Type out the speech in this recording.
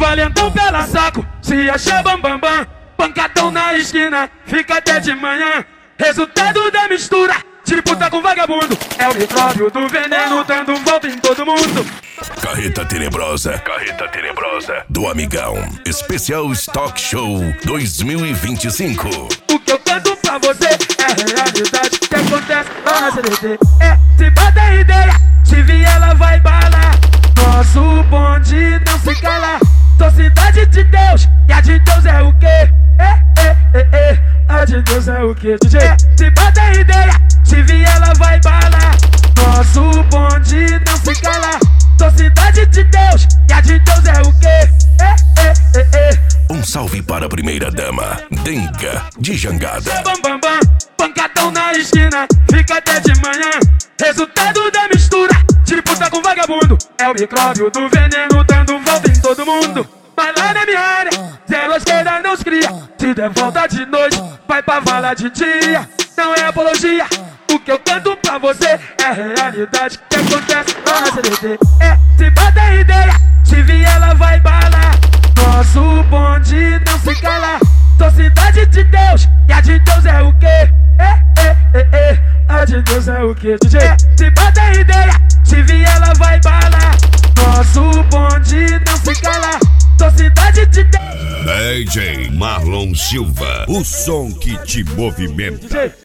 valentão pela saco, se acha bambambam. Pancadão na esquina, fica até de manhã. Resultado da mistura, disputa com vagabundo. É o micróbio do veneno dando volta em todo mundo. Carreta Tenebrosa do Amigão. Especial Stock Show 2025. O que eu canto pra você é realidade que acontece lá na CDT. Se bota ideia, se vier ela vai balar. Nosso bonde não se cala. Sou cidade de Deus, e a de Deus é o quê? A de Deus é o quê, DJ? Se bota ideia, se vier ela vai balar. Nosso bonde não se cala. Sou cidade de Deus, e a de Deus é o quê? Um salve para a primeira dama, Denga de Jangada. Bambambam, pancadão na esquina, fica até de manhã. Resultado da mistura, disputa com vagabundo. É o micróbio do veneno dando volta em todo mundo. Mas lá na minha área, zero esquerda não se cria. Se der volta de noite, vai pra vala de dia. Não é apologia, o que eu canto pra você é realidade que acontece lá na CDT. Se bota ideia, se vier ela vai balar. Nosso bonde não se cala. Sou cidade de Deus, e a de Deus é o quê? A de Deus é o quê, DJ? Se bota ideia, se vier ela vai balar. Nosso bonde não se cala. Sou cidade de Deus. DJ Marlon Silva, o som que te movimenta. DJ,